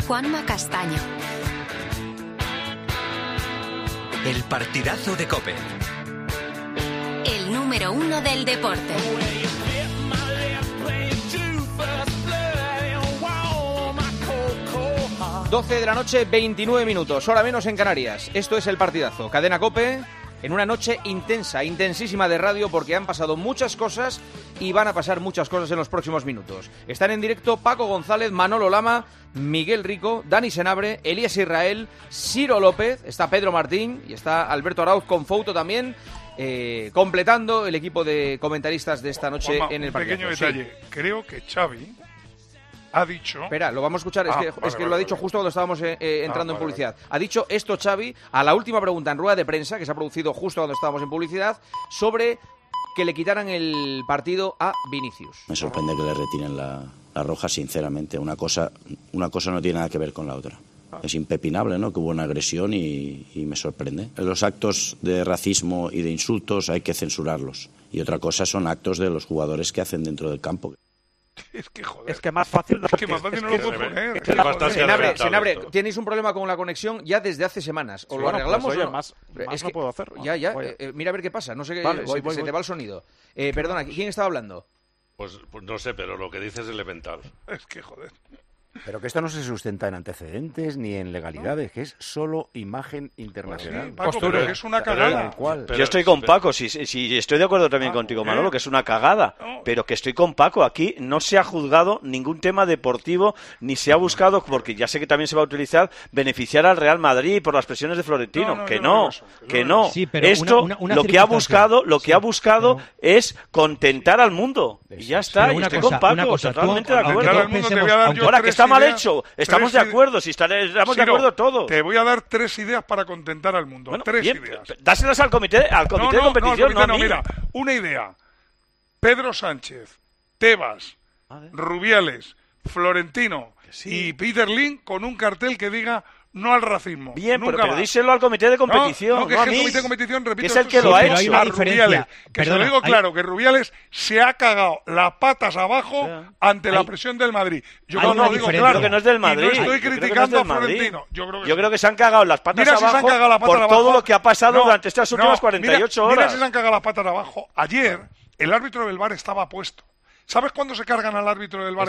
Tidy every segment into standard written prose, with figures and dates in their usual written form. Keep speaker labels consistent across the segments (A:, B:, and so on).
A: Juanma Castaño.
B: El partidazo de COPE.
A: El número 1 del deporte.
C: 12 de la noche, 29 minutos, hora menos en Canarias. Esto es El Partidazo, Cadena COPE, en una noche intensa, intensísima de radio, porque han pasado muchas cosas y van a pasar muchas cosas en los próximos minutos. Están en directo Paco González, Manolo Lama, Miguel Rico, Dani Senabre, Elías Israel, Ciro López, está Pedro Martín y está Alberto Arauz con Fouto también, completando el equipo de comentaristas de esta noche. Juanma, en El Partidazo.
D: Un pequeño detalle, sí. Creo que Xavi ha dicho...
C: Espera, lo vamos a escuchar, es que lo ha dicho justo cuando estábamos entrando en publicidad. Ha dicho esto Xavi a la última pregunta en rueda de prensa, que se ha producido justo cuando estábamos en publicidad, sobre que le quitaran el partido a Vinicius.
E: Me sorprende que le retiren la roja, sinceramente. Una cosa no tiene nada que ver con la otra. Es impepinable, ¿no?, que hubo una agresión y me sorprende. Los actos de racismo y de insultos hay que censurarlos. Y otra cosa son actos de los jugadores que hacen dentro del campo.
D: Es que joder.
F: Es que más fácil no,
D: lo puedo poner.
C: Senabre, tenéis un problema con la conexión ya desde hace semanas. ¿O lo arreglamos
F: pues, oye,
C: o no?
F: Más no puedo hacer.
C: Ya. Mira a ver qué pasa. No sé qué.
F: Vale,
C: se te va el sonido. Perdona, ¿quién estaba hablando?
G: Pues no sé, pero lo que dices es elemental.
D: Es que joder.
H: Pero que esto no se sustenta en antecedentes ni en legalidades, que es solo imagen internacional.
D: Pues sí, Paco, pero que es una cagada.
I: Yo estoy con Paco, si estoy de acuerdo también contigo, Manolo, que es una cagada, pero que estoy con Paco. Aquí no se ha juzgado ningún tema deportivo, ni se ha buscado, porque ya sé que también se va a utilizar, beneficiar al Real Madrid por las presiones de Florentino. No. Sí, pero esto lo que ha buscado es contentar al mundo. Y ya está, y estoy con Paco, totalmente de acuerdo. Ahora, que está mal hecho, estamos de acuerdo, estamos de acuerdo todos.
D: Te voy a dar 3 ideas para contentar al mundo. Bueno, 3 ideas.
I: Dáselas al comité de competición, no a mí.
D: Mira, una idea. Pedro Sánchez, Tebas, Rubiales, Florentino y Peter Lim con un cartel que diga no al racismo.
I: Bien, pero díselo al comité de competición.
D: Que es el comité de competición, repito,
I: que es el que lo ha hecho.
D: A Rubiales, se lo digo claro, que Rubiales se ha cagado las patas abajo ante la presión del Madrid. Yo
I: no digo claro que no es del Madrid.
D: Y no estoy criticando a Florentino. Yo creo que
I: se han cagado las patas abajo por todo lo que ha pasado durante estas últimas 48 horas.
D: Mira si se han cagado las patas abajo. Ayer el árbitro del VAR estaba puesto. ¿Sabes cuándo se cargan al árbitro del VAR?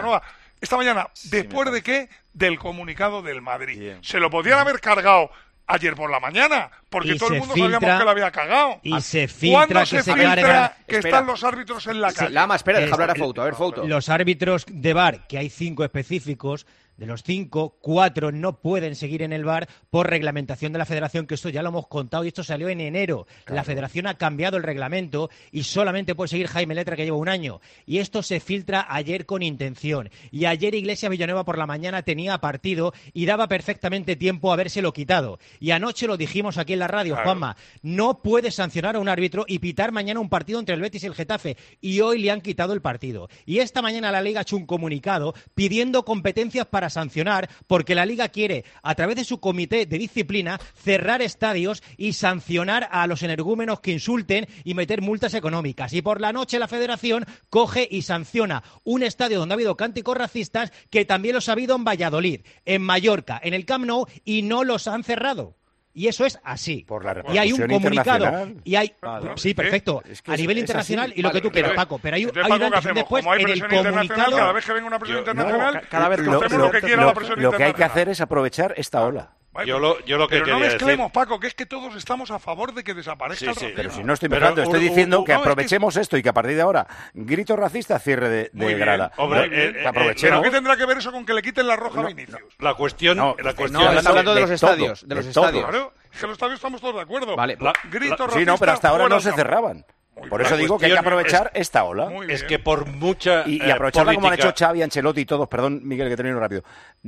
D: Esta mañana, ¿después de qué? Del comunicado del Madrid. Bien. Se lo podían haber cargado ayer por la mañana, porque todo el mundo sabíamos que lo había cagado.
J: Y se filtra
D: ¿Cuándo se filtra que están los árbitros en la calle?
C: Lama, espera, deja hablar a Fouto. A ver, Fouto.
J: Los árbitros de VAR, que hay 5 específicos, de los 5, 4 no pueden seguir en el VAR por reglamentación de la Federación, que esto ya lo hemos contado y esto salió en enero. Claro. La Federación ha cambiado el reglamento y solamente puede seguir Jaime Letra, que lleva 1 año. Y esto se filtra ayer con intención. Y ayer Iglesias Villanueva por la mañana tenía partido y daba perfectamente tiempo a habérselo quitado. Y anoche lo dijimos aquí en la radio, claro. Juanma, no puedes sancionar a un árbitro y pitar mañana un partido entre el Betis y el Getafe. Y hoy le han quitado el partido. Y esta mañana la Liga ha hecho un comunicado pidiendo competencias para sancionar, porque la Liga quiere, a través de su comité de disciplina, cerrar estadios y sancionar a los energúmenos que insulten y meter multas económicas. Y por la noche la Federación coge y sanciona un estadio donde ha habido cánticos racistas, que también los ha habido en Valladolid, en Mallorca, en el Camp Nou, y no los han cerrado. Y eso es así.
H: Por la
J: y hay un comunicado. Y hay, sí, perfecto. Es que a nivel internacional y lo que tú quieras, Paco. Pero hay un antes y después en el comunicado.
D: Cada vez que venga una presión internacional, cada vez que hacemos lo que quiera la presión internacional.
H: Lo que hay que hacer es aprovechar esta ola.
G: Yo lo que
D: pero
G: quería
D: no mezclemos,
G: decir...
D: Paco, que es que todos estamos a favor de que desaparezca el racismo.
H: Pero si no estoy mezclando, estoy diciendo que aprovechemos esto y que a partir de ahora, grito racista, cierre de grada.
D: Hombre, aprovechemos. ¿Pero qué tendrá que ver eso con que le quiten la roja a Vinicius?
G: La cuestión...
C: No, están hablando de los estadios. De los estadios.
D: Claro, es que los estadios estamos todos de acuerdo.
C: Vale.
D: Grito racista.
H: Sí, no, pero hasta ahora no se cerraban. Por eso digo que hay que aprovechar esta ola.
G: Es que por mucha
H: y aprovecharla como han hecho Xavi, Ancelotti y todos, perdón, Miguel, que termino rápido,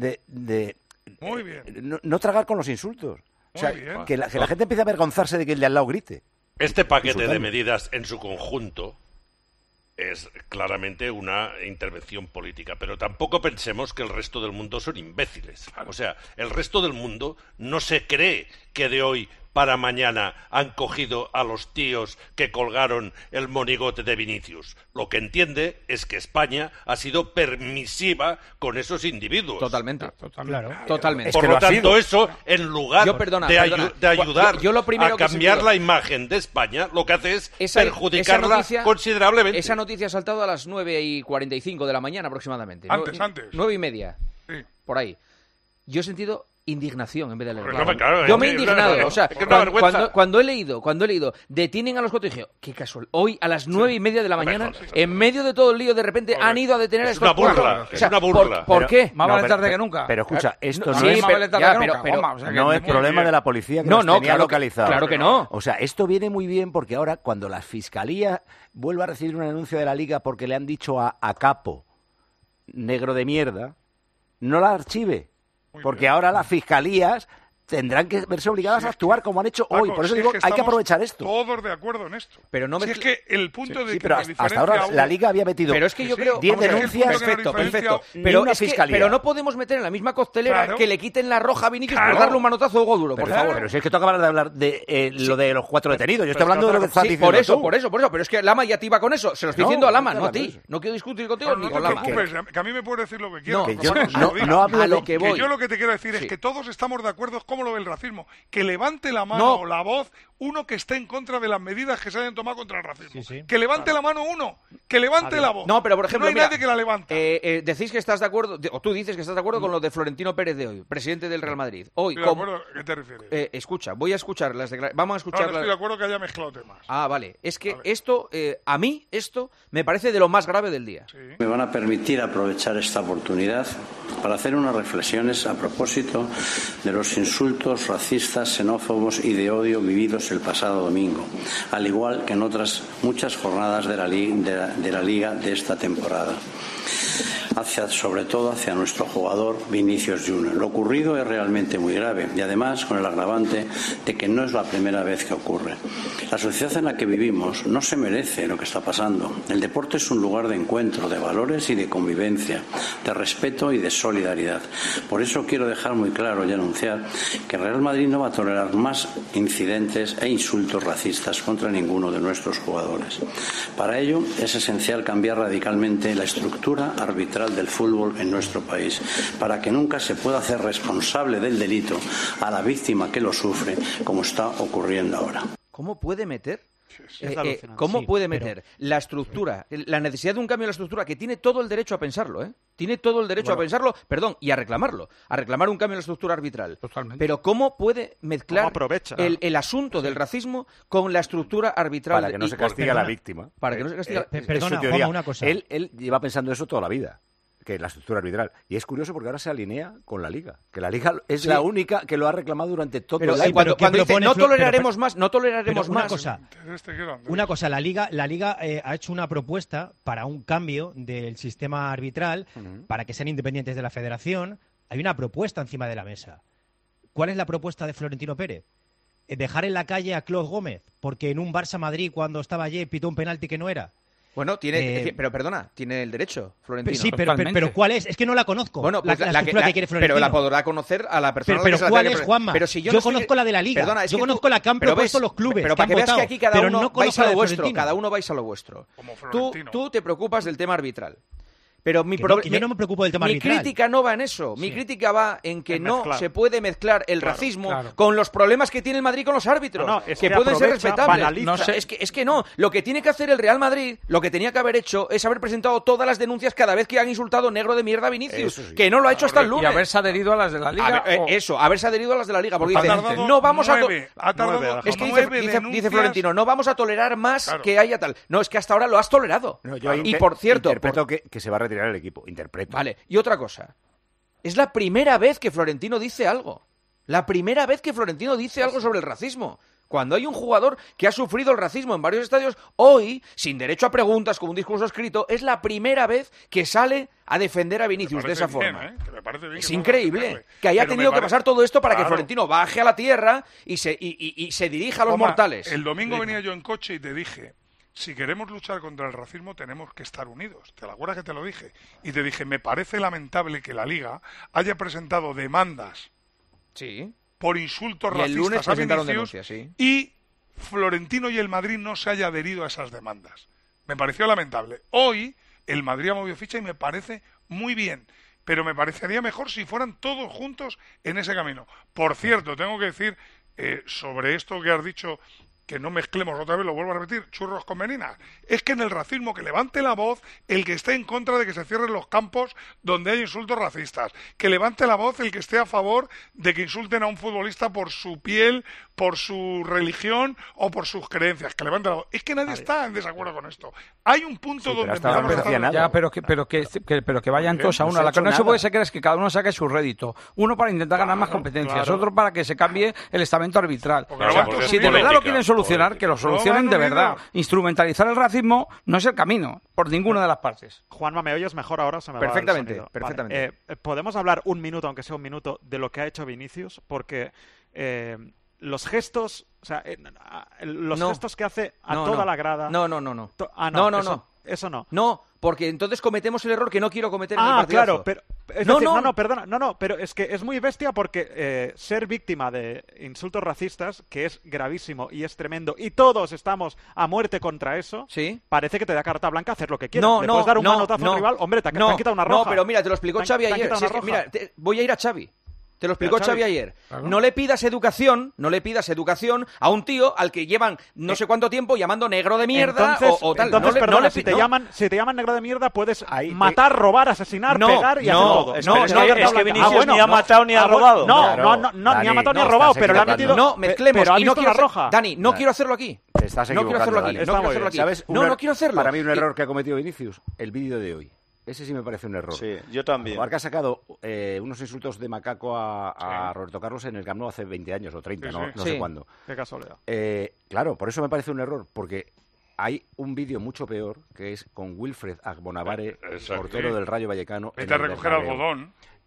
D: muy bien.
H: No tragar con los insultos. O sea, que la gente empiece a avergonzarse de que el de al lado grite.
G: Este paquete de medidas en su conjunto es claramente una intervención política, pero tampoco pensemos que el resto del mundo son imbéciles. O sea, el resto del mundo no se cree que de hoy para mañana han cogido a los tíos que colgaron el monigote de Vinicius. Lo que entiende es que España ha sido permisiva con esos individuos.
C: Totalmente.
J: Claro.
C: Totalmente.
G: Por lo tanto, eso, en lugar de ayudar a cambiar la imagen de España, lo que hace es perjudicarla considerablemente.
C: Esa noticia ha saltado a las 9:45 de la mañana aproximadamente.
D: Antes.
C: 9:30.
D: Sí.
C: Por ahí. Yo he sentido indignación en vez de alegría.
G: Claro,
C: yo me he indignado.
G: Claro,
C: o sea, cuando he leído, detienen a los cuatro, dije, qué casual. Hoy a las 9:30 de la mañana, en medio de todo el lío, de repente han ido a detener a estos
G: cuatro. Es una burla.
C: ¿Por qué?
K: Más vale tarde que nunca.
H: Pero escucha, esto
K: no
H: es
K: es
H: problema de la policía que los tenía localizado.
C: Claro que no.
H: O sea, esto viene muy bien porque ahora cuando la Fiscalía vuelva a recibir una denuncia de la Liga porque le han dicho a Capo, negro de mierda, no la archive. Porque ahora las fiscalías tendrán que verse obligadas a actuar como han hecho hoy. Por eso digo, hay que aprovechar esto.
D: Todos de acuerdo en esto.
C: Pero no
D: es que el punto de que
H: pero hasta ahora la Liga había metido
C: pero es que yo creo
H: 10 denuncias.
C: Perfecto.
H: Fiscalía.
C: Pero no podemos meter en la misma costelera que le quiten la roja a Vinicius por darle un manotazo de duro, por favor.
H: Pero si es que toca hablar de lo de los 4 detenidos. Yo estoy hablando de lo que estás diciendo
C: por eso. Pero es que Lama ya te iba con eso. Se lo estoy diciendo a Lama, no a ti. No quiero discutir contigo ni con Lama.
D: No te preocupes, que a mí me puedes decir lo que quiero.
H: No hablo
C: a lo que voy.
D: Yo lo que te quiero decir es que todos estamos de acuerdo en cómo lo ve el racismo. Que levante la mano o la voz uno que esté en contra de las medidas que se hayan tomado contra el racismo. Que levante la mano uno, que levante la voz.
C: No, pero por ejemplo,
D: no hay nadie que la levante.
C: Decís que estás de acuerdo, o tú dices que estás de acuerdo con lo de Florentino Pérez de hoy, presidente del Real Madrid. Hoy,
D: ¿De acuerdo? ¿Qué te refieres?
C: Escucha, voy a escuchar las declaraciones. Vamos a escuchar.
D: No estoy de acuerdo que haya mezclado temas.
C: Ah, vale. Es que esto, a mí, esto me parece de lo más grave del día.
E: Sí. Me van a permitir aprovechar esta oportunidad para hacer unas reflexiones a propósito de los insultos racistas, xenófobos y de odio vividos el pasado domingo, al igual que en otras muchas jornadas de la Liga de esta temporada. Sobre todo hacia nuestro jugador Vinicius Junior. Lo ocurrido es realmente muy grave y además con el agravante de que no es la primera vez que ocurre. La sociedad en la que vivimos no se merece lo que está pasando. El deporte es un lugar de encuentro, de valores y de convivencia, de respeto y de solidaridad. Por eso quiero dejar muy claro y anunciar que Real Madrid no va a tolerar más incidentes e insultos racistas contra ninguno de nuestros jugadores. Para ello es esencial cambiar radicalmente la estructura arbitral del fútbol en nuestro país, para que nunca se pueda hacer responsable del delito a la víctima que lo sufre, como está ocurriendo ahora.
C: ¿Cómo puede meter? ¿Cómo puede meter la estructura, la necesidad de un cambio en la estructura, que tiene todo el derecho a pensarlo, Tiene todo el derecho a pensarlo, y a reclamarlo, a reclamar un cambio en la estructura arbitral.
K: Totalmente.
C: Pero ¿cómo puede mezclar el asunto del racismo con la estructura arbitral?
H: Para que no se castigue a la víctima.
C: Para que no se castigue.
J: Perdona, Juanma, una cosa.
H: Él lleva pensando eso toda la vida, que la estructura arbitral. Y es curioso porque ahora se alinea con la Liga. Que la Liga es la única que lo ha reclamado durante todo el año.
C: Cuando dice no toleraremos más.
J: Una cosa, la Liga ha hecho una propuesta para un cambio del sistema arbitral, para que sean independientes de la Federación. Hay una propuesta encima de la mesa. ¿Cuál es la propuesta de Florentino Pérez? Dejar en la calle a Claude Gómez, porque en un Barça-Madrid, cuando estaba allí, pitó un penalti que no era.
C: Bueno, pero perdona, tiene el derecho, Florentino.
J: Sí, pero ¿cuál es? Es que no la conozco.
C: Bueno, pues
J: la estructura que quiere Florentino.
C: Pero la podrá conocer a la persona.
J: Pero ¿cuál es, Juanma?
C: Pero si
J: yo conozco la de la Liga.
C: Perdona,
J: yo conozco la que han propuesto los clubes.
C: Pero para que veas que aquí cada uno vais a lo vuestro. Cada uno vais a lo vuestro. Tú te preocupas del tema arbitral. Pero
J: yo no me preocupo del tema arbitral.
C: Mi crítica no va en eso. Mi crítica va en que no se puede mezclar el racismo con los problemas que tiene el Madrid con los árbitros, que pueden ser respetables. Es que no. Lo que tiene que hacer el Real Madrid, lo que tenía que haber hecho, es haber presentado todas las denuncias cada vez que han insultado negro de mierda a Vinicius, que no lo ha hecho hasta el lunes.
K: Y haberse adherido a las de la Liga.
C: Haberse adherido a las de la Liga. Porque no vamos dice Florentino, no vamos a tolerar más que haya tal. No, es que hasta ahora lo has tolerado. Y por cierto...
H: Interpreto que se va a retirar el equipo, interpreto.
C: Vale, y otra cosa. Es la primera vez que Florentino dice algo. La primera vez que Florentino dice algo sobre el racismo. Cuando hay un jugador que ha sufrido el racismo en varios estadios, hoy, sin derecho a preguntas, con un discurso escrito, es la primera vez que sale a defender a Vinicius de esa forma. Es increíble que haya tenido que pasar todo esto para que Florentino baje a la tierra y se dirija a los mortales.
D: El domingo venía yo en coche y te dije... Si queremos luchar contra el racismo tenemos que estar unidos. ¿Te acuerdas que te lo dije? Y te dije, me parece lamentable que la Liga haya presentado demandas por insultos
C: y el lunes
D: racistas a
C: presentaron
D: Vinicius,
C: denuncias, sí.
D: y Florentino y el Madrid no se haya adherido a esas demandas. Me pareció lamentable. Hoy el Madrid ha movido ficha y me parece muy bien, pero me parecería mejor si fueran todos juntos en ese camino. Por cierto, tengo que decir sobre esto que has dicho, que no mezclemos otra vez, lo vuelvo a repetir, churros con merinas. Es que en el racismo, que levante la voz el que esté en contra de que se cierren los campos donde hay insultos racistas. Que levante la voz el que esté a favor de que insulten a un futbolista por su piel, por su religión o por sus creencias. Que levante la voz. Es que nadie está en desacuerdo con esto. Hay un punto donde
K: empezamos a estar... Ya, pero que vayan todos a una. Lo que no se puede ser es que cada uno saque su rédito. Uno para intentar ganar más competencias, otro para que se cambie el estamento arbitral. Si de verdad lo quieren solucionar, que lo solucionen de verdad. Instrumentalizar el racismo no es el camino, por ninguna de las partes.
F: Juanma, ¿me oyes mejor ahora? Se me
C: perfectamente,
F: va el
C: perfectamente.
F: Vale. ¿Podemos hablar un minuto, aunque sea un minuto, de lo que ha hecho Vinicius? Porque los gestos, o sea, gestos que hace a toda la grada...
C: No.
F: Eso no.
C: No, porque entonces cometemos el error que no quiero cometer en el partidazo.
F: Claro, pero... pero es que es muy bestia porque ser víctima de insultos racistas, que es gravísimo y es tremendo, y todos estamos a muerte contra eso,
C: ¿sí?
F: Parece que te da carta blanca hacer lo que quieras. ¿Le puedes dar un manotazo al rival? Hombre, te han quitado una roja.
C: No, pero mira, te lo explicó Xavi ayer. Mira, voy a ir a Xavi. Te lo explicó Xavi ayer. Claro. No le pidas educación a un tío al que llevan no sé cuánto tiempo llamando negro de mierda o tal.
F: Entonces, perdona, si te llaman negro de mierda, puedes matar, robar, asesinar, pegar y hacer todo.
I: Es que Vinicius ni ha matado ni ha robado.
F: Ni ha matado ni ha robado, pero le ha metido...
C: No, mezclemos.
F: Y no quiero roja.
C: Dani, no quiero hacerlo aquí.
H: Te estás equivocando, Dani.
C: ¿Sabes? No quiero hacerlo.
H: Para mí un error que ha cometido Vinicius, el vídeo de hoy. Ese sí me parece un error.
I: Sí, yo también.
H: Porque ha sacado unos insultos de macaco a Roberto Carlos en el Camp Nou hace 20 años o 30, no sé cuándo.
F: Qué casualidad.
H: Claro, por eso me parece un error, porque hay un vídeo mucho peor, que es con Wilfred Agbonavare, portero del Rayo Vallecano.
D: Vete a recoger algodón.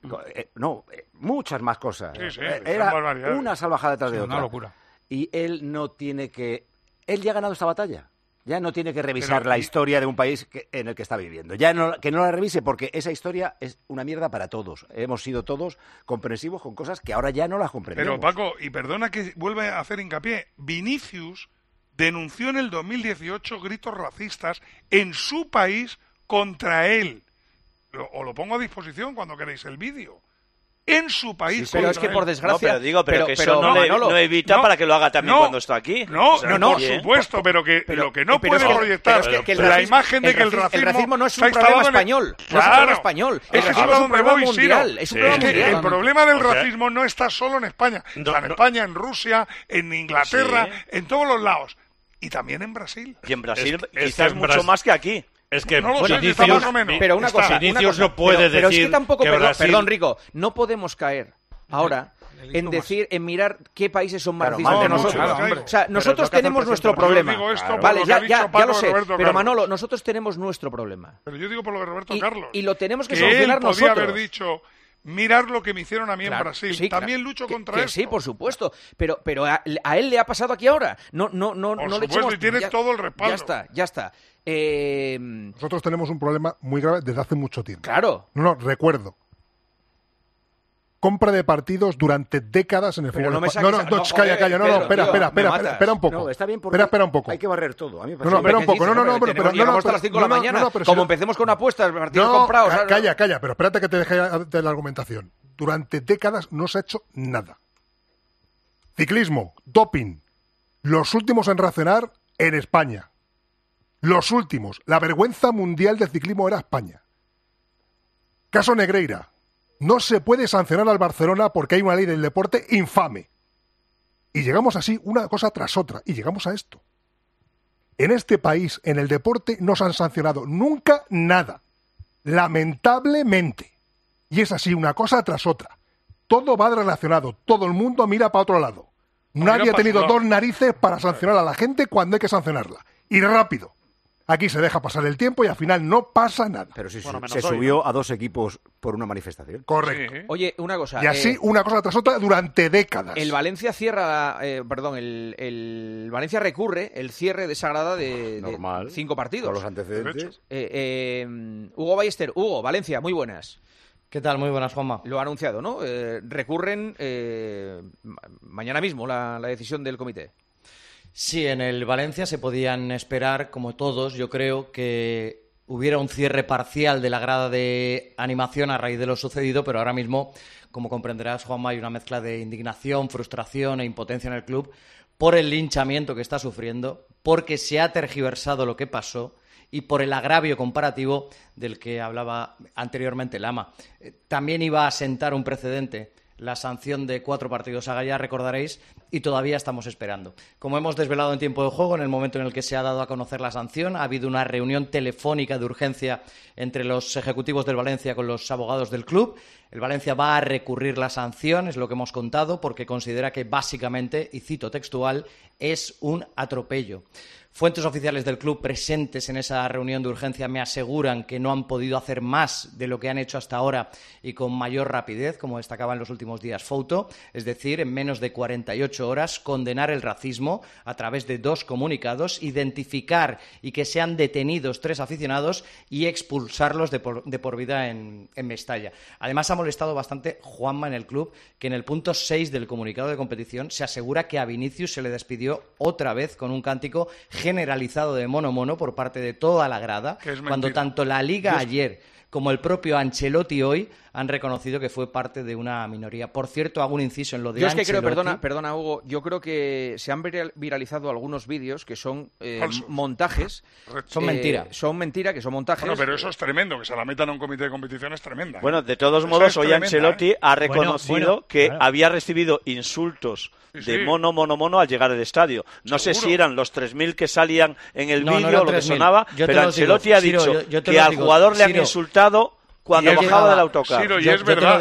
H: Muchas más cosas.
D: Era
H: una salvajada tras de otra.
K: Una locura.
H: Y él no tiene que... Él ya ha ganado esta batalla. Ya no tiene que revisar la historia de un país en el que está viviendo. Que no la revise, porque esa historia es una mierda para todos. Hemos sido todos comprensivos con cosas que ahora ya no las comprendemos.
D: Pero Paco, y perdona que vuelva a hacer hincapié, Vinicius denunció en el 2018 gritos racistas en su país contra él. Os lo pongo a disposición cuando queréis el vídeo. En su país.
C: Pero es que por desgracia...
I: Pero eso no evita para que lo haga también cuando está aquí.
D: Por supuesto, pero lo que no puede proyectar la imagen de que el racismo
C: no es un problema español.
D: Claro,
C: no es un problema español.
D: Es un problema
C: mundial.
D: Es que el problema del racismo no está solo en España. Está en España, en Rusia, en Inglaterra, en todos los lados. Y también en Brasil.
I: Y en Brasil quizás mucho más que aquí.
G: Es que
C: pero una cosa,
G: Vinicius no puede decir
C: pero es que tampoco,
G: Brasil...
C: perdón, Rico, no podemos caer ahora en mirar qué países son más racistas que nosotros. O sea, nosotros tenemos nuestro problema. Vale, ya lo sé, pero Manolo, nosotros tenemos nuestro problema.
D: Pero yo digo por lo de Roberto Carlos.
C: Y lo tenemos que solucionar nosotros.
D: Él podía haber dicho... Mirar lo que me hicieron a mí en Brasil. Sí, también lucho contra eso.
C: Sí, por supuesto. Pero a él le ha pasado aquí ahora. No le echemos...
D: y tiene todo el respaldo.
C: Ya está.
L: Nosotros tenemos un problema muy grave desde hace mucho tiempo.
C: Claro.
L: Recuerdo. Compra de partidos durante décadas en el fútbol español. Espera un poco.
H: No, está bien porque
L: espera un poco.
H: Hay que barrer todo. A mí me
L: parece espera un poco.
C: Pero llegamos hasta las 5 de la mañana. Como empecemos con apuestas, partidos comprados.
L: Calla, pero espérate que te deje de la argumentación. Durante décadas no se ha hecho nada. Ciclismo, doping, los últimos en reaccionar en España. Los últimos. La vergüenza mundial del ciclismo era España. Caso Negreira. No se puede sancionar al Barcelona porque hay una ley del deporte infame. Y llegamos así una cosa tras otra. Y llegamos a esto. En este país, en el deporte, no se han sancionado nunca nada. Lamentablemente. Y es así una cosa tras otra. Todo va relacionado. Todo el mundo mira para otro lado. Nadie ha tenido dos narices para sancionar a la gente cuando hay que sancionarla. Y rápido. Aquí se deja pasar el tiempo y al final no pasa nada.
H: Pero si se subió a 2 equipos por una manifestación.
L: Correcto.
C: Sí. Oye, una cosa.
L: Y así, una cosa tras otra, durante décadas.
C: El Valencia cierra, el Valencia recurre el cierre de esa grada de 5 partidos.
H: Con los antecedentes.
C: Hugo Ballester, Hugo, Valencia, muy buenas.
M: ¿Qué tal? Muy buenas, Juanma.
C: Lo ha anunciado, ¿no? Recurren mañana mismo la decisión del comité.
M: Sí, en el Valencia se podían esperar, como todos, yo creo, que hubiera un cierre parcial de la grada de animación a raíz de lo sucedido, pero ahora mismo, como comprenderás, Juanma, hay una mezcla de indignación, frustración e impotencia en el club por el linchamiento que está sufriendo, porque se ha tergiversado lo que pasó y por el agravio comparativo del que hablaba anteriormente Lama. También iba a sentar un precedente la sanción de 4 partidos a Gaya, recordaréis, y todavía estamos esperando. Como hemos desvelado en tiempo de juego, en el momento en el que se ha dado a conocer la sanción, ha habido una reunión telefónica de urgencia entre los ejecutivos del Valencia con los abogados del club. El Valencia va a recurrir la sanción, es lo que hemos contado, porque considera que básicamente, y cito textual, es un atropello. Fuentes oficiales del club presentes en esa reunión de urgencia me aseguran que no han podido hacer más de lo que han hecho hasta ahora y con mayor rapidez, como destacaba en los últimos días Fouto, es decir, en menos de 48 horas, condenar el racismo a través de 2 comunicados, identificar y que sean detenidos 3 aficionados y expulsarlos de por vida en Mestalla. Además, ha molestado bastante Juanma en el club, que en el punto 6 del comunicado de competición se asegura que a Vinicius se le despidió otra vez con un cántico generalizado de mono por parte de toda la grada, cuando tanto la Liga ayer como el propio Ancelotti hoy han reconocido que fue parte de una minoría. Por cierto, hago un inciso en lo de Ancelotti.
C: Yo es que creo, perdona Hugo, yo creo que se han viralizado algunos vídeos que son montajes.
M: Son mentira.
C: Son mentira, que son montajes.
D: Bueno, pero eso es tremendo, que se la metan a un comité de competición es tremenda.
I: Bueno, de todos modos, hoy Ancelotti ha reconocido que había recibido insultos de mono al llegar al estadio. No sé si eran los 3.000 que salían en el vídeo o lo que sonaba, pero Ancelotti ha dicho que al jugador le han insultado cuando bajaba del autocar.
D: Ciro, y es verdad.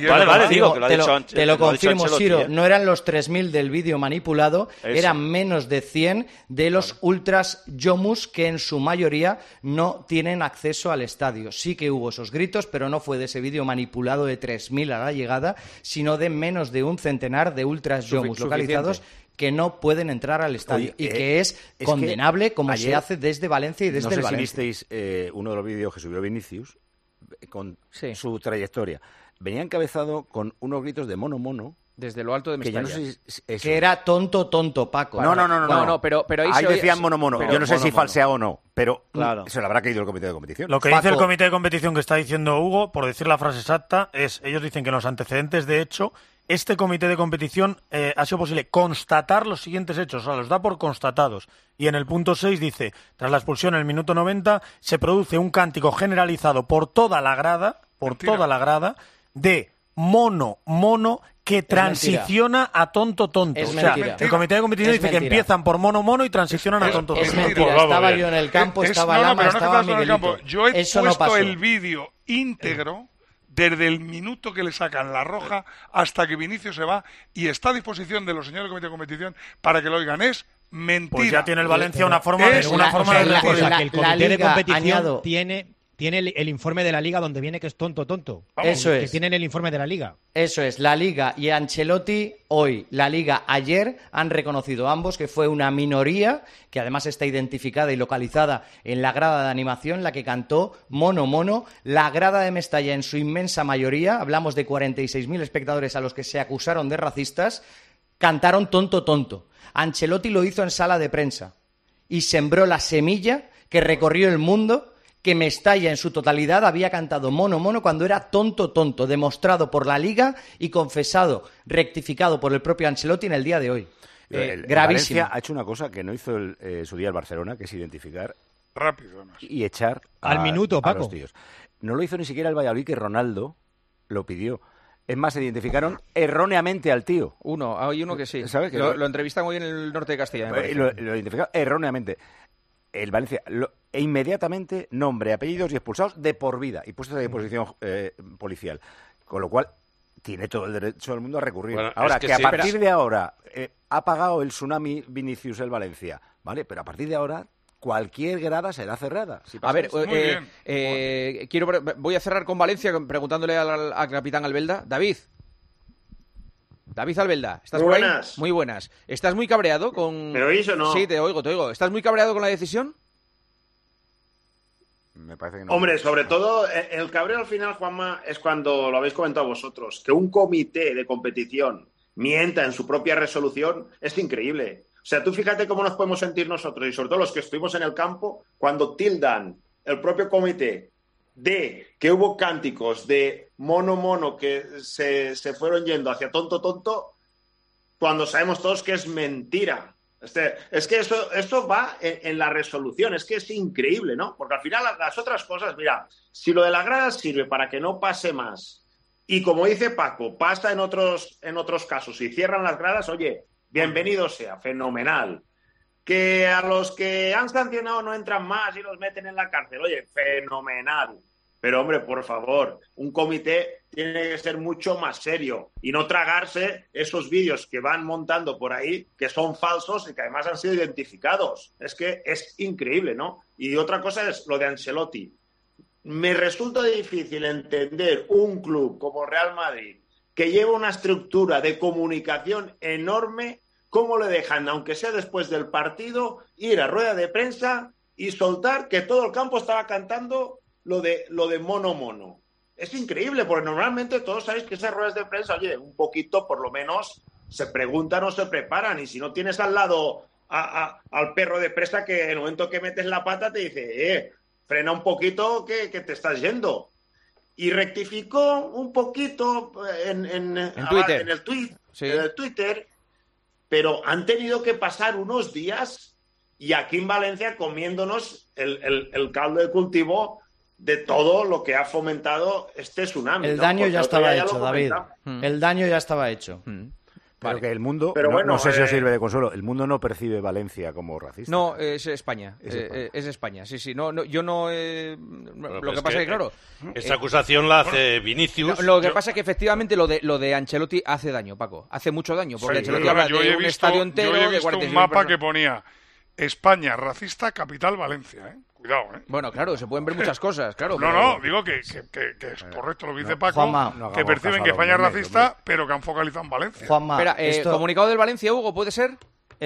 M: Te lo confirmo, Ciro. No eran los 3.000 del vídeo manipulado, eran menos de 100 de los ultras Yomus que en su mayoría no tienen acceso al estadio. Sí que hubo esos gritos, pero no fue de ese vídeo manipulado de 3.000 a la llegada, sino de menos de un centenar de ultras Yomus localizados que no pueden entrar al estadio. Y que es condenable como se hace desde Valencia y desde el Valencia.
H: No sé si visteis uno de los vídeos que subió Vinicius con su trayectoria. Venía encabezado con unos gritos de mono
C: desde lo alto de Mestalla.
M: Que era tonto, Paco.
H: No,
C: pero
H: ahí decían mono. Yo no sé si falseado o no, pero se lo habrá caído el comité de competición.
N: Lo que dice el comité de competición que está diciendo Hugo, por decir la frase exacta, es, ellos dicen que en los antecedentes, de hecho, este comité de competición ha sido posible constatar los siguientes hechos, o sea, los da por constatados. Y en el punto 6 dice, tras la expulsión en el minuto 90, se produce un cántico generalizado por toda la grada, de mono, que transiciona a tonto.
M: Es
N: o sea,
M: mentira.
N: El comité de competición dice que empiezan por mono y transicionan a tonto.
M: Es mentira, estaba yo en el campo, estaba Lama, estaba Miguelito.
D: Yo he puesto el vídeo íntegro desde el minuto que le sacan la roja hasta que Vinicius se va y está a disposición de los señores del comité de competición para que lo oigan. Es mentira.
N: Pues ya tiene el Valencia una forma de
J: que el comité de competición tiene el informe de la Liga donde viene que es tonto.
M: Eso es.
J: Que tienen el informe de la Liga.
M: Eso es. La Liga y Ancelotti hoy, la Liga ayer, han reconocido ambos que fue una minoría, que además está identificada y localizada en la grada de animación, la que cantó mono. La grada de Mestalla en su inmensa mayoría, hablamos de 46.000 espectadores a los que se acusaron de racistas, cantaron tonto. Ancelotti lo hizo en sala de prensa y sembró la semilla que recorrió el mundo, que Mestalla en su totalidad había cantado mono cuando era tonto, demostrado por la Liga y confesado, rectificado por el propio Ancelotti en el día de hoy. Gravísimo.
H: Valencia ha hecho una cosa que no hizo su día el Barcelona, que es identificar
D: rápido además
H: y echar
J: al minuto, Paco.
H: A los tíos. No lo hizo ni siquiera el Valladolid, que Ronaldo lo pidió. Es más, se identificaron erróneamente al tío.
C: Hay uno que sí.
H: ¿Sabes? Que
C: lo entrevistan hoy en el norte de Castilla.
H: Lo identificaron erróneamente. El Valencia, inmediatamente, nombre, apellidos y expulsados de por vida y puestos a disposición policial. Con lo cual, tiene todo el derecho del mundo a recurrir.
G: Bueno,
H: ahora, a partir de ahora ha pagado el tsunami Vinicius el Valencia, ¿vale? Pero a partir de ahora, cualquier grada será cerrada.
C: Voy a cerrar con Valencia preguntándole al capitán Albelda. David Albelda, ¿estás
O: muy
C: por ahí?
O: Buenas.
C: Muy buenas. ¿Estás muy cabreado con...?
O: ¿Me oís o no?
C: Sí, te oigo. ¿Estás muy cabreado con la decisión?
H: Me parece que no.
O: Hombre, sobre todo, el cabreo al final, Juanma, es cuando lo habéis comentado vosotros, que un comité de competición mienta en su propia resolución, es increíble. O sea, tú fíjate cómo nos podemos sentir nosotros, y sobre todo los que estuvimos en el campo, cuando tildan el propio comité de que hubo cánticos de mono que se fueron yendo hacia tonto, cuando sabemos todos que es mentira. Es que esto va en la resolución, es que es increíble, ¿no? Porque al final las otras cosas, mira, si lo de la grada sirve para que no pase más, y como dice Paco, pasa en otros casos y cierran las gradas, oye, bienvenido sea, fenomenal. Que a los que han sancionado no entran más y los meten en la cárcel, oye, fenomenal. Pero, hombre, por favor, un comité tiene que ser mucho más serio y no tragarse esos vídeos que van montando por ahí, que son falsos y que además han sido identificados. Es que es increíble, ¿no? Y otra cosa es lo de Ancelotti. Me resulta difícil entender un club como Real Madrid, que lleva una estructura de comunicación enorme, cómo le dejan, aunque sea después del partido, ir a rueda de prensa y soltar que todo el campo estaba cantando lo de mono. Es increíble, porque normalmente todos sabéis que esas ruedas de prensa, oye, un poquito por lo menos se preguntan o se preparan, y si no tienes al lado al perro de presa que en el momento que metes la pata te dice, frena un poquito que te estás yendo. Y rectificó un poquito en
C: Twitter.
O: En el tweet,
C: sí.
O: En el Twitter, pero han tenido que pasar unos días y aquí en Valencia comiéndonos el caldo de cultivo de todo lo que ha fomentado este tsunami.
M: El daño ya estaba hecho, David. El daño ya estaba hecho.
H: Pero que el mundo,
O: pero bueno,
H: no sé si os sirve de consuelo, el mundo no percibe Valencia como racista.
C: No, es España. Es España, sí. No, yo no... lo que pasa es que, claro...
G: Esa acusación la hace Vinicius.
C: Lo que pasa es que efectivamente lo de Ancelotti hace daño, Paco. Hace mucho daño, porque Ancelotti habla de un estadio entero
D: de
C: 46.000
D: un mapa
C: personas.
D: que ponía España racista, capital Valencia, ¿eh? Cuidado, ¿eh?
C: Bueno, claro, se pueden ver muchas cosas, claro.
D: No, digo que es correcto lo que dice Paco,
M: Juanma,
D: que perciben que España es racista, pero que han focalizado en Valencia.
M: Juanma,
C: espera, comunicado del Valencia, Hugo, ¿puede ser?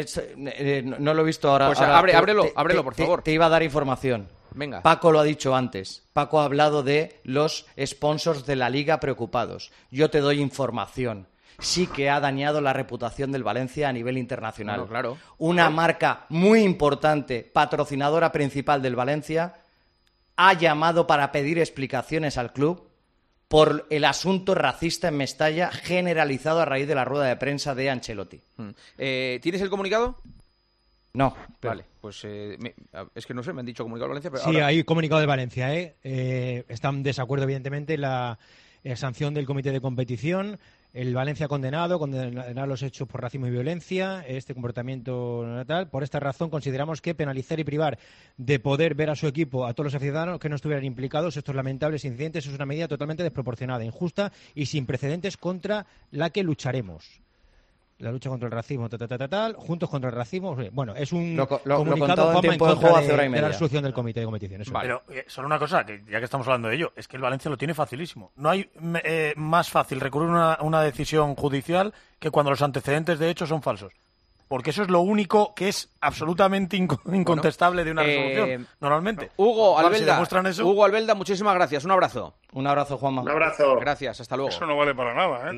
M: No lo he visto ahora.
C: Pues
M: ahora
C: ábrelo, por favor.
M: Te iba a dar información.
C: Venga.
M: Paco lo ha dicho antes. Paco ha hablado de los sponsors de la Liga preocupados. Yo te doy información. Sí que ha dañado la reputación del Valencia a nivel internacional.
C: Bueno, claro.
M: Una marca muy importante, patrocinadora principal del Valencia, ha llamado para pedir explicaciones al club por el asunto racista en Mestalla generalizado a raíz de la rueda de prensa de Ancelotti.
C: ¿Tienes el comunicado?
M: No.
C: Vale, pues es que no sé, me han dicho comunicado de Valencia, pero
J: sí,
C: ahora...
J: hay comunicado de Valencia, están en desacuerdo, evidentemente, la sanción del comité de competición. El Valencia condenar los hechos por racismo y violencia, este comportamiento tal. Por esta razón consideramos que penalizar y privar de poder ver a su equipo a todos los aficionados que no estuvieran implicados estos lamentables incidentes es una medida totalmente desproporcionada, injusta y sin precedentes contra la que lucharemos. La lucha contra el racismo, juntos contra el racismo. Bueno, es un comunicado
M: en tiempo de juego hace hora y
J: de
M: media.
J: la resolución del comité de competición.
N: Vale. Pero solo una cosa, que ya que estamos hablando de ello, es que el Valencia lo tiene facilísimo. No hay más fácil recurrir a una decisión judicial que cuando los antecedentes de hecho son falsos. Porque eso es lo único que es absolutamente incontestable de una resolución, normalmente.
C: Hugo
D: Albelda,
C: muchísimas gracias. Un abrazo.
M: Un abrazo, Juanma.
O: Un abrazo.
C: Gracias, hasta luego.
D: Eso no vale para nada, ¿eh?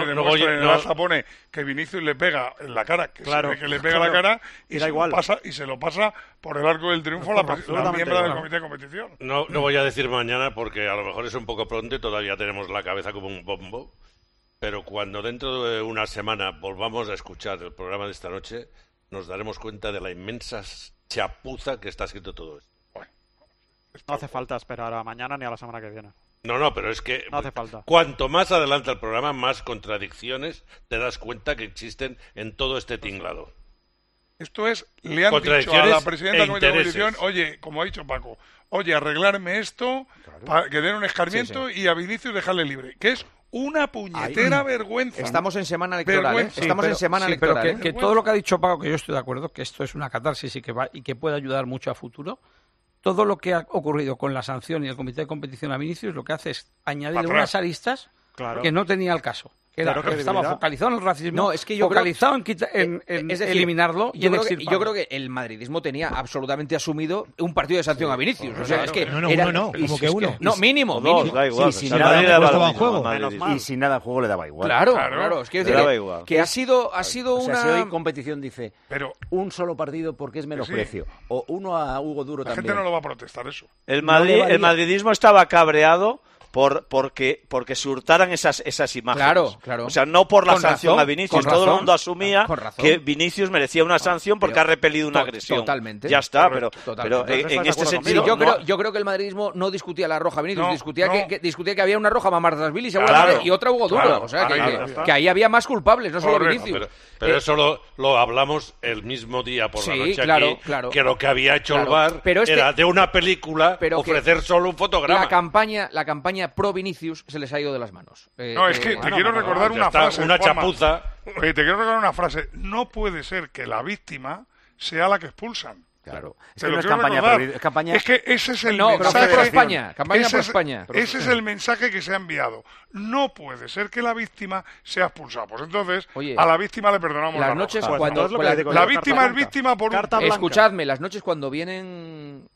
G: No
D: pone que Vinicius le pega en la cara, que le pega la cara y se lo pasa por el arco del triunfo a la miembro del comité de competición.
G: No voy a decir mañana porque a lo mejor es un poco pronto y todavía tenemos la cabeza como un bombo. Pero cuando dentro de una semana volvamos a escuchar el programa de esta noche, nos daremos cuenta de la inmensa chapuza que está escrito todo esto.
F: Bueno, no hace falta esperar a mañana ni a la semana que viene.
G: No, pero es que
F: no hace falta.
G: Cuanto más adelanta el programa, más contradicciones te das cuenta que existen en todo este tinglado.
D: Esto es, le han dicho a la presidenta del comité de competición, oye, como ha dicho Paco, arreglarme esto, para que den un escarmiento y a Vinicius dejarle libre, que es una puñetera vergüenza.
C: Estamos en semana electoral, Estamos en semana electoral.
K: Pero que todo lo que ha dicho Paco, que yo estoy de acuerdo, que esto es una catarsis y que puede ayudar mucho a futuro. Todo lo que ha ocurrido con la sanción y el comité de competición a Vinicius lo que hace es añadir unas aristas que no tenía el caso. Estaba focalizado en el racismo,
C: no, es que yo
K: focalizado en eliminarlo y en extirparlo.
C: Yo creo que el madridismo tenía absolutamente asumido un partido de sanción a Vinicius. O sea, es que
J: no, como que uno.
C: No, mínimo.
I: Da igual.
H: Sí, sin nada en juego. Y sin nada en juego le daba igual.
C: Claro. Es que ha sido una...
H: Si hoy competición dice un solo partido porque es menosprecio, o uno a Hugo Duro también.
D: La gente no lo va a protestar eso.
I: El madridismo estaba cabreado porque se hurtaran esas imágenes.
C: Claro.
I: O sea, no por la sanción a Vinicius. Todo el mundo asumía que Vinicius merecía una sanción porque ha repelido una agresión.
C: Totalmente.
I: Ya está, pero en este sentido...
C: Yo creo que el madridismo no discutía la roja a Vinicius, discutía que había una roja a Martínez seguramente y otra Hugo Duro. O sea, que ahí había más culpables, no solo Vinicius.
G: Pero eso lo hablamos el mismo día por la noche aquí, que lo que había hecho el VAR era de una película ofrecer solo un fotograma.
C: La campaña pro Vinicius se les ha ido de las manos.
D: Es que te quiero recordar una frase.
G: Una chapuza.
D: Te quiero recordar una frase. No puede ser que la víctima sea la que expulsan.
H: Claro. Es que no es campaña,
D: es que ese es el mensaje. Campaña pro España. Ese es el mensaje que se ha enviado. No puede ser que la víctima sea expulsada. Pues entonces, a la víctima le perdonamos
C: las noches cuando
D: la víctima es víctima por
C: carta blanca. Escuchadme, las noches cuando vienen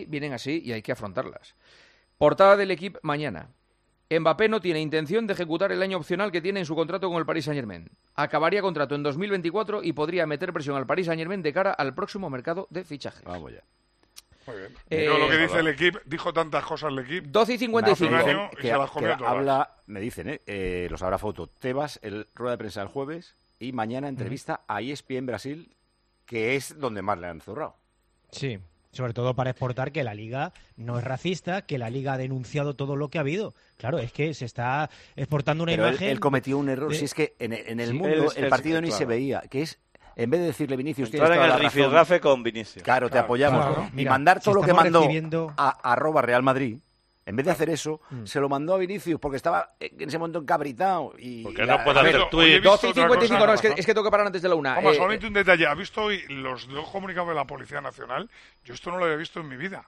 C: así y hay que afrontarlas. Portada del Equipo mañana. Mbappé no tiene intención de ejecutar el año opcional que tiene en su contrato con el Paris Saint-Germain. Acabaría contrato en 2024 y podría meter presión al Paris Saint-Germain de cara al próximo mercado de fichajes.
H: Vamos ya.
D: Muy bien. Lo que dice el Equipo, dijo tantas cosas el Equipo.
C: 12:55.
H: Que habla, me dicen, lo sabrá Foto, Tebas, rueda de prensa el jueves y mañana entrevista a ESPN Brasil, que es donde más le han zurrado.
J: Sí. Sobre todo para exportar que la Liga no es racista, que la Liga ha denunciado todo lo que ha habido. Claro, es que se está exportando una imagen...
H: Él cometió un error. Si es que en el mundo el partido ni se veía, que es, en vez de decirle Vinicius...
I: Entrar en el rifirrafe con Vinicius.
H: Claro, te apoyamos. Claro. Y mandar todo lo que mandó a @Real Madrid... En vez de hacer eso, se lo mandó a Vinicius porque estaba en ese momento encabritado.
G: Porque no puede hacer tweets.
C: 12:55, no, es que tengo que parar antes de la 1.
D: Vamos, solamente un detalle. ¿Ha visto hoy los dos comunicados de la Policía Nacional? Yo esto no lo había visto en mi vida.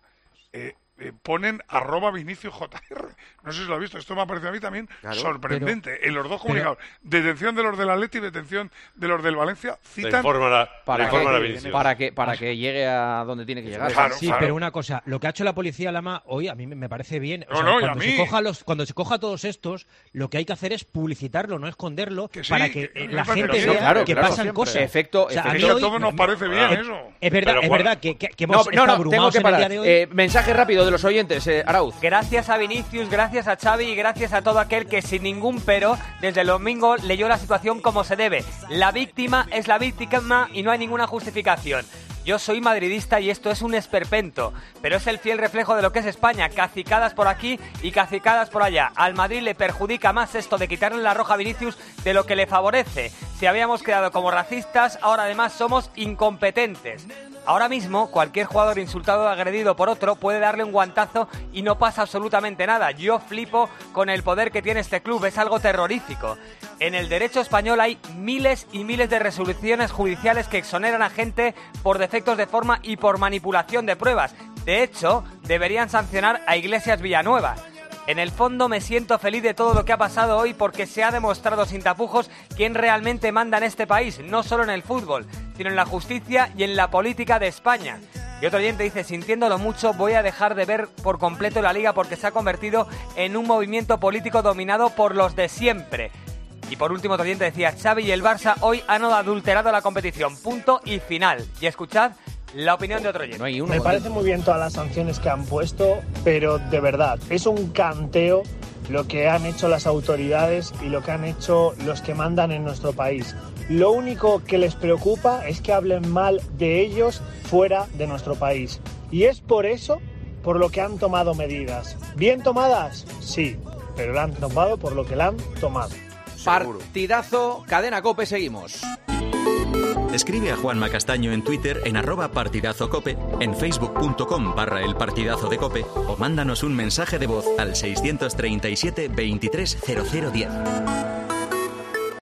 D: Ponen @ViniciusJR. No sé si lo ha visto. Esto me ha parecido a mí también sorprendente. En los dos comunicados. Detención de los del Atleti y detención de los del Valencia. Citan
C: para que llegue a donde tiene que llegar.
J: Claro. Pero una cosa. Lo que ha hecho la policía Lama hoy a mí me parece bien. Cuando se coja a todos estos, lo que hay que hacer es publicitarlo, no esconderlo, para que la gente vea que pasan cosas.
C: Efecto.
D: A todos nos parece bien eso.
J: Es verdad que hemos estado abrumados en el día de hoy.
C: Mensaje rápido de los oyentes, Arauz.
P: Gracias a Vinicius, gracias a Xavi y gracias a todo aquel que sin ningún pero desde el domingo leyó la situación como se debe. La víctima es la víctima y no hay ninguna justificación. Yo soy madridista y esto es un esperpento, pero es el fiel reflejo de lo que es España, cacicadas por aquí y cacicadas por allá. Al Madrid le perjudica más esto de quitarle la roja a Vinicius de lo que le favorece. Si habíamos quedado como racistas, ahora además somos incompetentes. Ahora mismo, cualquier jugador insultado o agredido por otro puede darle un guantazo y no pasa absolutamente nada. Yo flipo con el poder que tiene este club, es algo terrorífico. En el derecho español hay miles y miles de resoluciones judiciales que exoneran a gente por defectos de forma y por manipulación de pruebas. De hecho, deberían sancionar a Iglesias Villanueva. En el fondo me siento feliz de todo lo que ha pasado hoy porque se ha demostrado sin tapujos quién realmente manda en este país, no solo en el fútbol, sino en la justicia y en la política de España. Y otro oyente dice, sintiéndolo mucho, voy a dejar de ver por completo la Liga porque se ha convertido en un movimiento político dominado por los de siempre. Y por último, otro oyente decía, Xavi y el Barça hoy han adulterado la competición, punto y final. Y escuchad la opinión de otro oyente.
Q: Me parece muy bien todas las sanciones que han puesto, pero de verdad, es un canteo lo que han hecho las autoridades y lo que han hecho los que mandan en nuestro país. Lo único que les preocupa es que hablen mal de ellos fuera de nuestro país. Y es por eso por lo que han tomado medidas. ¿Bien tomadas? Sí, pero la han tomado por lo que la han tomado.
C: Partidazo, Cadena COPE, seguimos.
B: Escribe a Juanma Castaño en Twitter en @partidazocope, en facebook.com/elpartidazo de COPE o mándanos un mensaje de voz al 637 23 0010.